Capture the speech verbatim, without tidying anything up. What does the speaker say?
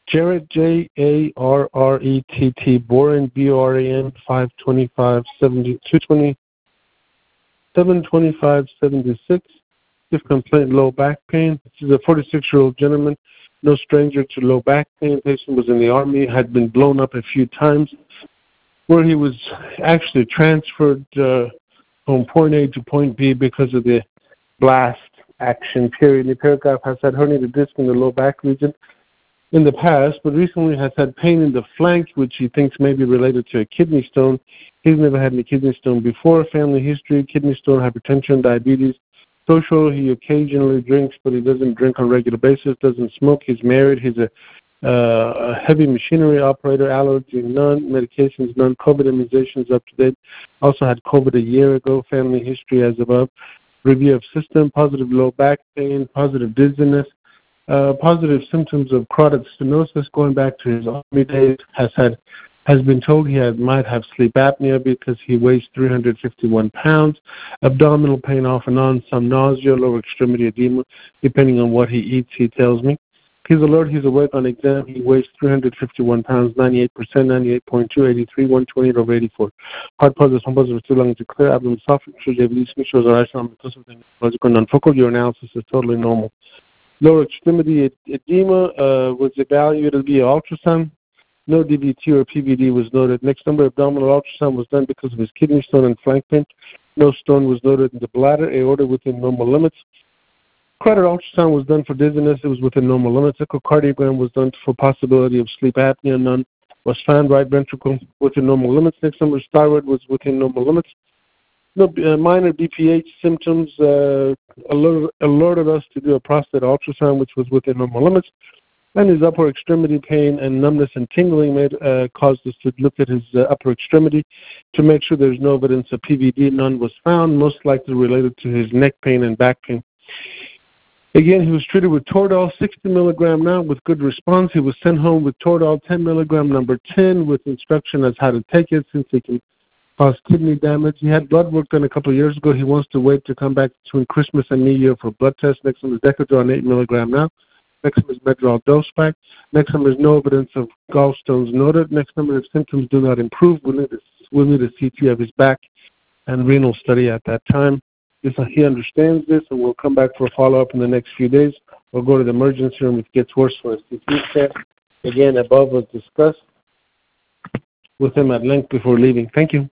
Jarrett, J A R R E T T, Boran, B O R A N, five twenty-five seventy, two twenty, seven twenty-five seventy-six. His complaint, low back pain. This is a forty-six-year-old gentleman, no stranger to low back pain. Patient was in the Army, had been blown up a few times, where he was actually transferred uh, from point A to point B because of the blast action period. The paragraph has had herniated disc in the low back region in the past, but recently has had pain in the flank, which he thinks may be related to a kidney stone. He's never had any kidney stone before. Family history, kidney stone, hypertension, diabetes. Social, he occasionally drinks, but he doesn't drink on a regular basis, doesn't smoke. He's married. He's a, uh, a heavy machinery operator, allergy none, medications none, COVID immunizations up to date. Also had COVID a year ago, family history as above. Review of system, positive low back pain, positive dizziness, uh, positive symptoms of carotid stenosis going back to his Army days, has had has been told he had, might have sleep apnea because he weighs three hundred fifty-one pounds, abdominal pain off and on, some nausea, lower extremity edema, depending on what he eats, he tells me. He's alert, he's awake on exam, he weighs three hundred fifty-one pounds, ninety-eight percent, ninety-eight point two, eighty-three, one twenty-eight over eighty-four. Heart pulses, home pulses, two lungs are clear, abdomen soft, shows are logical, non-focal, urinalysis is totally normal. Lower extremity edema uh, was evaluated via ultrasound. No D V T or P V D was noted. Next number, abdominal ultrasound was done because of his kidney stone and flank pain. No stone was noted in the bladder, aorta within normal limits. Carotid ultrasound was done for dizziness. It was within normal limits. Echocardiogram was done for possibility of sleep apnea. None was found. Right ventricle within normal limits. Next number, thyroid was within normal limits. No uh, minor B P H symptoms uh, alert, alerted us to do a prostate ultrasound, which was within normal limits. And his upper extremity pain and numbness and tingling made uh, caused us to look at his uh, upper extremity to make sure there's no evidence of P V D. None was found, most likely related to his neck pain and back pain. Again, he was treated with Toradol, sixty milligram now with good response. He was sent home with Toradol, ten milligram, number ten, with instruction as how to take it since it can cause kidney damage. He had blood work done a couple of years ago. He wants to wait to come back between Christmas and New Year for blood tests. Next one is Decadron, eight milligram now. Next number is Medrol dose pack. Next number is no evidence of gallstones noted. Next number, if symptoms do not improve, we'll need a, we'll need a C T of his back and renal study at that time. This, he understands this, and we'll come back for a follow-up in the next few days. We'll go to the emergency room if it gets worse for a C T scan. Again, above was discussed with him at length before leaving. Thank you.